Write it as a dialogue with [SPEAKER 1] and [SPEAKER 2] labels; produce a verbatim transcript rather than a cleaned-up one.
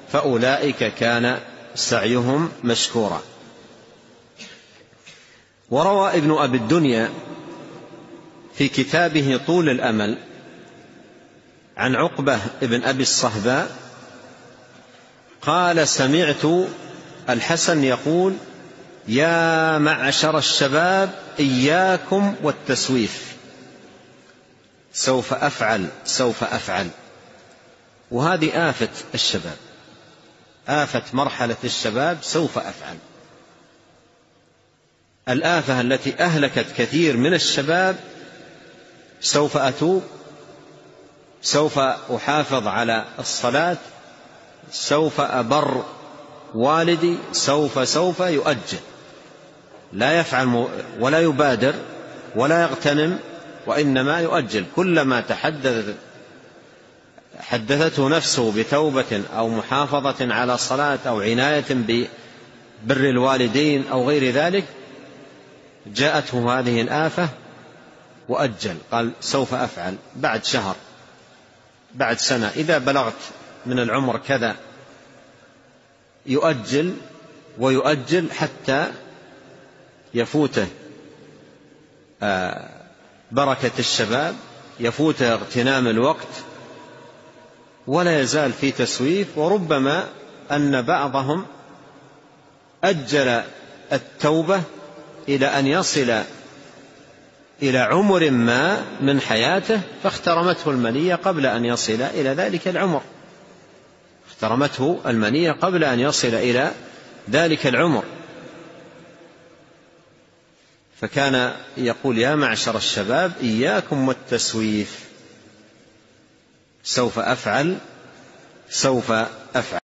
[SPEAKER 1] فأولئك كان سعيهم مشكورا. وروى ابن أبي الدنيا في كتابه طول الأمل عن عقبة ابن أبي الصهباء قال: سمعت الحسن يقول: يا معشر الشباب إياكم والتسويف، سوف أفعل سوف أفعل. وهذه آفة الشباب، آفة مرحلة الشباب، سوف أفعل. الآفة التي أهلكت كثير من الشباب: سوف أتوب، سوف أحافظ على الصلاة، سوف أبر والدي، سوف سوف يؤجل، لا يفعل ولا يبادر ولا يغتنم، وإنما يؤجل. كلما تحدثت حدثته نفسه بتوبة أو محافظة على الصلاة أو عناية ببر الوالدين أو غير ذلك، جاءته هذه الآفة وأجل، قال: سوف أفعل بعد شهر، بعد سنة، إذا بلغت من العمر كذا، يؤجل ويؤجل حتى يفوته بركة الشباب، يفوته اغتنام الوقت، ولا يزال في تسويف. وربما أن بعضهم أجل التوبة إلى أن يصل إلى عمر ما من حياته، فاخترمته المنية قبل أن يصل إلى ذلك العمر، اخترمته المنية قبل أن يصل إلى ذلك العمر. فكان يقول: يا معشر الشباب إياكم والتسويف، سوف أفعل سوف أفعل.